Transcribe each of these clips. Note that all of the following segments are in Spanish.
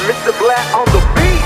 Mr. Black on the beat.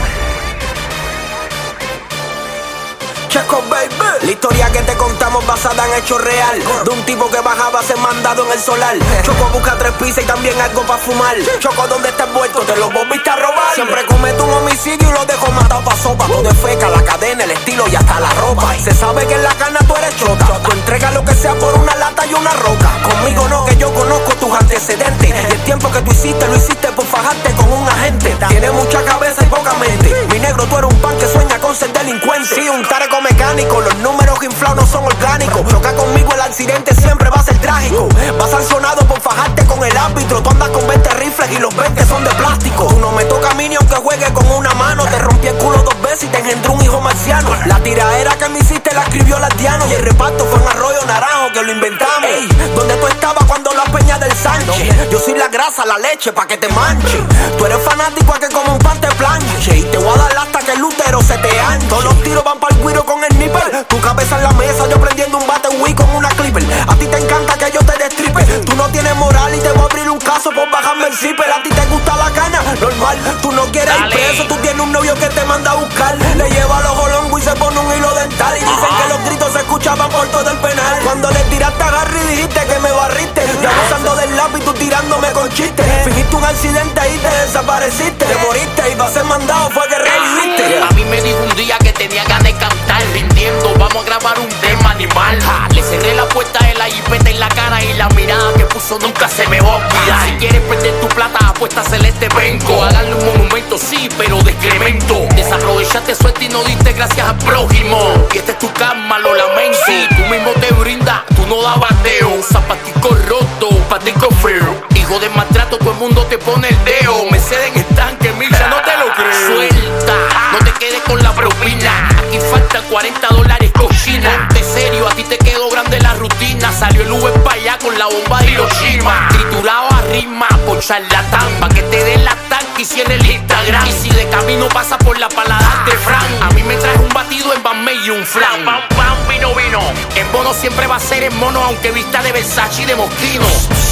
Checo, baby. La historia que te contamos basada en hechos real, de un tipo que bajaba a ser mandado en el solar. Choco busca 3 pizzas y también algo pa' fumar. Choco, ¿dónde estás vuelto? Te los volviste a robar. Siempre comete un homicidio y lo dejo matado pa' sopa. Todo de feca, la cadena, el estilo y hasta la ropa. Se sabe que en la cana tú eres chota. Tú entregas lo que sea por una lata y una roca. Conmigo no, que yo conozco tus antecedentes. Y el tiempo que tú hiciste, lo hiciste por fajarte con un agente. Tienes mucha cabeza y poca mente. Mi negro, tú eres un pan que sueña con ser delincuente. Sí, un tareco mecánico, los números inflados no son orgánicos. Choca conmigo, el accidente siempre va a ser trágico. Vas sancionado por fajarte con el árbitro. Tú andas con 20 rifles y los 20 son de plástico. Tú no me tocas a mí ni aunque juegue con una mano. Te rompí el culo 2 veces y te engendró un hijo marciano. La tiraera que me hiciste la escribió Latiano. Y el reparto fue en Arroyo Naranjo que lo inventamos. Ey, ¿dónde tú estabas cuando las peñas del Sánchez? Yo soy la grasa, la leche, pa' que te manche. Tú eres fanático a que como un pan te planche. Y te voy a dar hasta que el útero se te anche. Todos los tiros van pa'l guiro con el nipper. Tu cabeza en la mesa, yo prendiendo un bate Wii con una clipper. A ti te encanta que yo te destripe. Tú no tienes moral y te voy a abrir un caso por bajarme el zipper. A ti te gusta la cana, normal. Tú no quieres ir preso, tú tienes un novio que te manda a buscar. Le lleva los jolongos y se pone un hilo dental. Y dicen que los gritos se escuchaban por todo el penal. Cuando le tiraste a Garry dijiste que me barriste. Yo abusando del lápiz, tú tirándome con chistes. Fingiste un accidente y te desapareciste. Te moriste y para ser mandado fue que reviviste. A mí me dijo un día que tenía ganas de cantar rindiendo. Vamos a grabar un tema animal. Le cerré la puerta de la jipeta en la cara y la mirada que puso nunca se me va a olvidar. Si quieres perder tu plata, apuesta a celeste vengo. A darle un monumento, sí, pero de excremento. Desaprovechaste suerte y no diste gracias al prójimo. Y este es tu karma, lo lamento. Si tú mismo te brindas, tú no das bateo. Un zapatico roto, patico feo. Hijo de maltrato, todo el mundo te pone el dedo. Me ceden estanque, Misha, no te lo creo. Suelta, no te quedes con la propina. Aquí faltan $40 cochina. Ponte serio, a ti te quedó grande la rutina. Salió el Uber pa' allá con la bomba de Hiroshima. Triturado a rima por charlatán. Pa' que te den la tanque y cierre el Instagram. Y si de camino pasa por la paladar de Fran, a mí me traes un batido en Bamey y un flan. Pam, pam, vino, vino. En bono siempre va a ser en mono, aunque vista de Versace y de Moschino.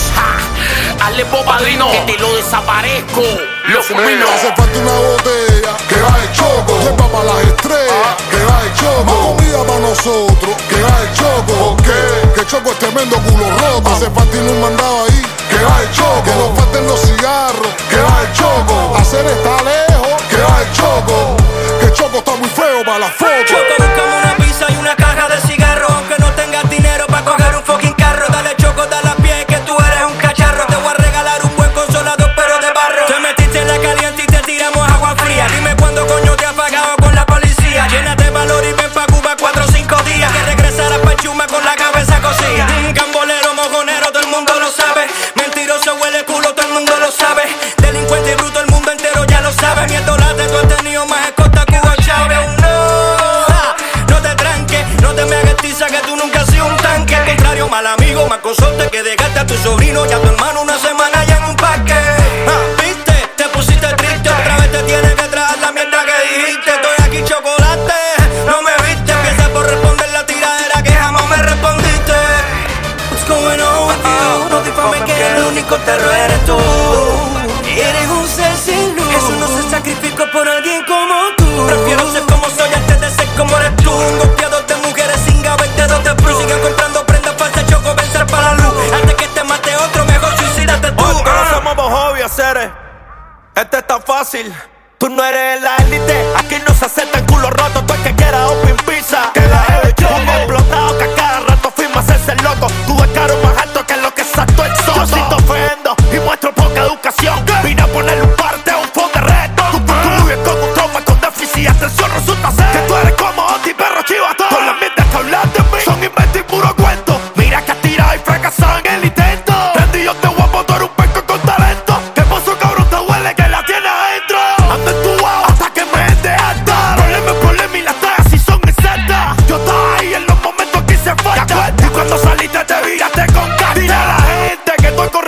Hazle padrino, que te lo desaparezco. Lo fulmino. Hace falta una botella que va el choco. Lleva para las estrellas que va el choco. Más comida para nosotros que va el choco. ¿Por qué? Que Choco es tremendo culo roto. Hace falta un mandado ahí que va el choco. Que nos falten los cigarros que va el choco. Hacer está lejos que va el choco. Que Choco está muy feo para la foto. Choco, buscamos una pizza y una caja de cigarros. Aunque no tengas dinero para coger un fucking carro. Dale Choco, dale a pie que tú eres un cacharro. Te voy a regalar un buen consolador pero de barro. Te metiste en la caliente y te tiramos agua fría. Dime cuándo coño te has pagado con la policía. Llénate valor y ven pa' Cuba 4 o 5 días. Que regresarás pa' Chuma con la cabeza cosida. Gambolero, mojonero, todo el mundo lo sabe. Mentiroso, huele culo, todo el mundo lo sabe. Delincuente y bruto, el mundo entero ya lo sabe. Miedo late, tú has tenido más escolta que Hugo Chávez. No te tranques, no te me hagas tiza que tú nunca has sido un tanque. Al contrario, mal amigo, mal consorte que dejaste a tu sobrino y a tu hermano una semana ya en un parque. ¿Viste? Te pusiste triste, otra vez te tienes que traer la mierda que dijiste. Estoy aquí chocolate, no me viste. Empieza por responder la tiradera que jamás me respondiste. What's going on with you? No difames que el único terror eres tú. Eres un ser sin luz. Jesús no se sacrificó por alguien como tú. Prefiero ser como soy antes de ser como eres tú. Un golpeador de mujeres sin gavete de plus. Sigan comprando prendas falsas, Choco, vencer para la luz. Antes que te mate otro, mejor suicídate tú. Todos somos obvios, seres. Este es tan fácil. Tú no eres la élite. Aquí no se aceptan culo roto. Tú el que quiera open pizza. Que la he hecho. Un explotado que a cada rato firma hacerse loco. Tú de caro más alto que lo que saltó el soto. Yo sí te ofendo y muestro poca educación. Vine a ponerle un parte a un fondo de reto. Tú vives con un trauma con déficit y atención. Resulta ser que tú eres como Oti Perro Chivato. Con las mierdas que hablas de mí son inventos y puro cuento. Mira que has tirado y fracasado en el intento. Randy, yo te voy a botar un pesco con talento. ¿Qué pasó, cabrón? Te huele que la tienes adentro. Ando en tu guau hasta que me deje alta. Problema y las tagas si son exactas. Yo estaba ahí en los momentos que hice falta. Y cuando saliste te viraste con casta. Dile a la gente que estoy con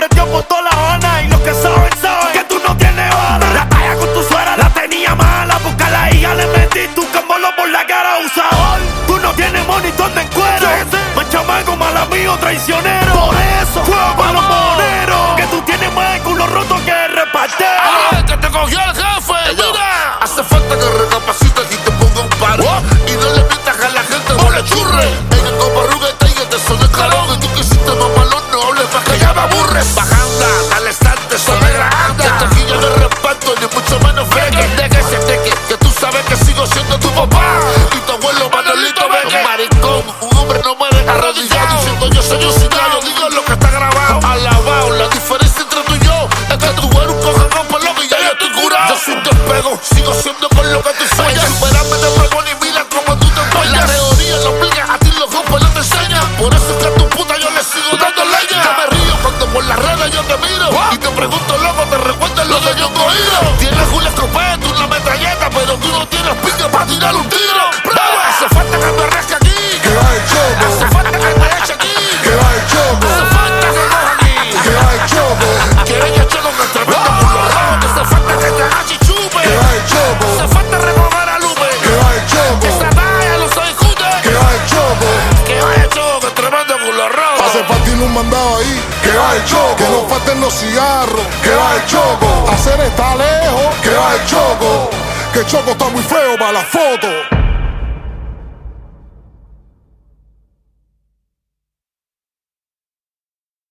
Miro. Y te pregunto, loco, ¿te recuerdas lo de Yongo Hiro? Tienes una escopeta, una metralleta, pero tú no tienes pique para tirar un tiro. ¡Bravo! Hace falta que me rasque aquí. Que va el choco. Hace falta que me eche aquí. Que va el choco. Hace falta que coja aquí. Que va el choco. Quieren que choco con el tremendo culo rojo. Que hace falta que te agache y chupe. Que va el choco. Hace falta recoger a Lupe. Que va el choco. Que esa talla lo soy jute. Que va el choco. Que va el choco, que tremendo culo rojo. Hace falta un mandado ahí. Que va el choco. Que no falten los cigarros. Que va el choco. Hacer está lejos. Que va el choco. Que Choco está muy feo para la foto.